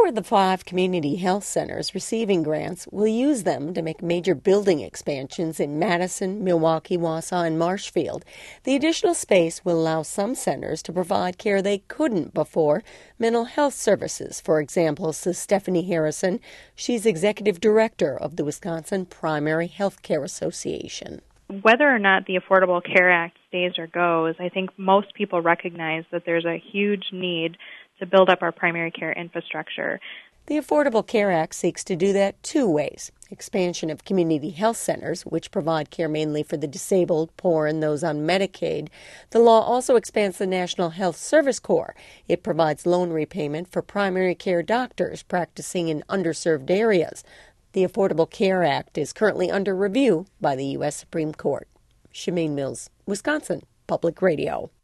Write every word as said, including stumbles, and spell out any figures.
of the five community health centers receiving grants will use them to make major building expansions in Madison, Milwaukee, Wausau, and Marshfield. The additional space will allow some centers to provide care they couldn't before. Mental health services, for example, says Stephanie Harrison. She's executive director of the Wisconsin Primary Health Care Association. Whether or not the Affordable Care Act stays or goes, I think most people recognize that there's a huge need to build up our primary care infrastructure. The Affordable Care Act seeks to do that two ways. Expansion of community health centers, which provide care mainly for the disabled, poor, and those on Medicaid. The law also expands the National Health Service Corps. It provides loan repayment for primary care doctors practicing in underserved areas. The Affordable Care Act is currently under review by the U S Supreme Court. Shemane Mills, Wisconsin Public Radio.